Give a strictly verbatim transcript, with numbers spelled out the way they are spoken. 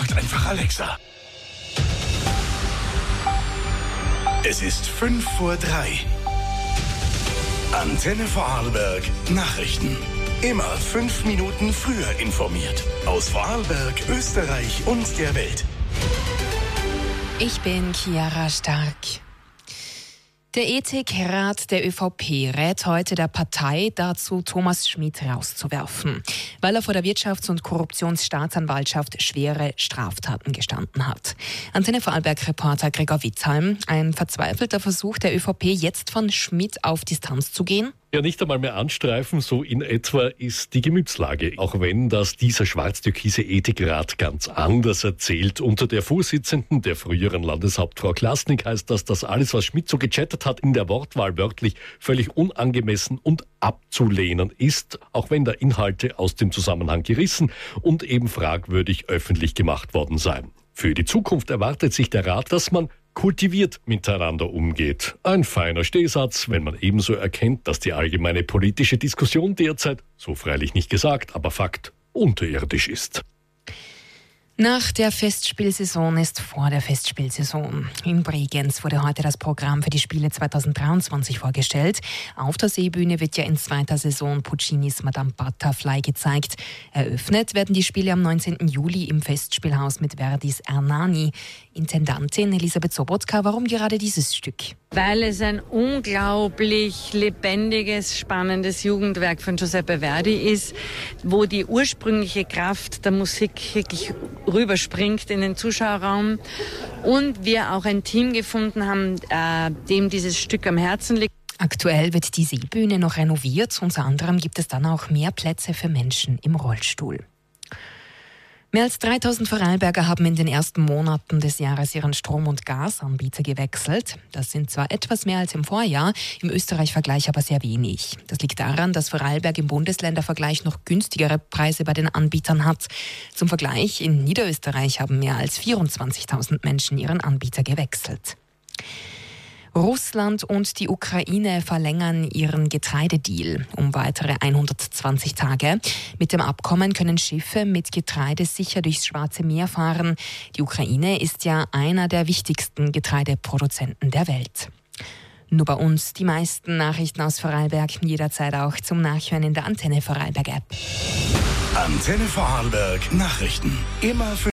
Fragt einfach Alexa. Es ist fünf vor drei. Antenne Vorarlberg Nachrichten. Immer fünf Minuten früher informiert. Aus Vorarlberg, Österreich und der Welt. Ich bin Chiara Stark. Der Ethikrat der ÖVP rät heute der Partei dazu, Thomas Schmid rauszuwerfen, weil er vor der Wirtschafts- und Korruptionsstaatsanwaltschaft schwere Straftaten gestanden hat. Antenne Vorarlberg-Reporter Gregor Witzheim, ein verzweifelter Versuch der ÖVP, jetzt von Schmid auf Distanz zu gehen? Ja, nicht einmal mehr anstreifen, so in etwa ist die Gemütslage. Auch wenn das dieser schwarz-türkise Ethikrat ganz anders erzählt. Unter der Vorsitzenden, der früheren Landeshauptfrau Klasnik, heißt das, dass alles, was Schmid so gechattet hat, in der Wortwahl wörtlich völlig unangemessen und abzulehnen ist, auch wenn da Inhalte aus dem Zusammenhang gerissen und eben fragwürdig öffentlich gemacht worden seien. Für die Zukunft erwartet sich der Rat, dass man kultiviert miteinander umgeht. Ein feiner Stehsatz, wenn man ebenso erkennt, dass die allgemeine politische Diskussion derzeit, so freilich nicht gesagt, aber Fakt, unterirdisch ist. Nach der Festspielsaison ist vor der Festspielsaison. In Bregenz wurde heute das Programm für die Spiele zweitausenddreiundzwanzig vorgestellt. Auf der Seebühne wird ja in zweiter Saison Puccinis Madame Butterfly gezeigt. Eröffnet werden die Spiele am neunzehnten Juli im Festspielhaus mit Verdis Ernani. Intendantin Elisabeth Sobotka, warum gerade dieses Stück? Weil es ein unglaublich lebendiges, spannendes Jugendwerk von Giuseppe Verdi ist, wo die ursprüngliche Kraft der Musik wirklich rüberspringt in den Zuschauerraum. Und wir auch ein Team gefunden haben, äh, dem dieses Stück am Herzen liegt. Aktuell wird die Seebühne noch renoviert. Unter anderem gibt es dann auch mehr Plätze für Menschen im Rollstuhl. Mehr als dreitausend Vorarlberger haben in den ersten Monaten des Jahres ihren Strom- und Gasanbieter gewechselt. Das sind zwar etwas mehr als im Vorjahr, im Österreich-Vergleich aber sehr wenig. Das liegt daran, dass Vorarlberg im Bundesländervergleich noch günstigere Preise bei den Anbietern hat. Zum Vergleich, in Niederösterreich haben mehr als vierundzwanzigtausend Menschen ihren Anbieter gewechselt. Russland und die Ukraine verlängern ihren Getreidedeal um weitere hundertzwanzig Tage. Mit dem Abkommen können Schiffe mit Getreide sicher durchs Schwarze Meer fahren. Die Ukraine ist ja einer der wichtigsten Getreideproduzenten der Welt. Nur bei uns die meisten Nachrichten aus Vorarlberg, jederzeit auch zum Nachhören in der Antenne Vorarlberg App. Antenne Vorarlberg Nachrichten. Immer für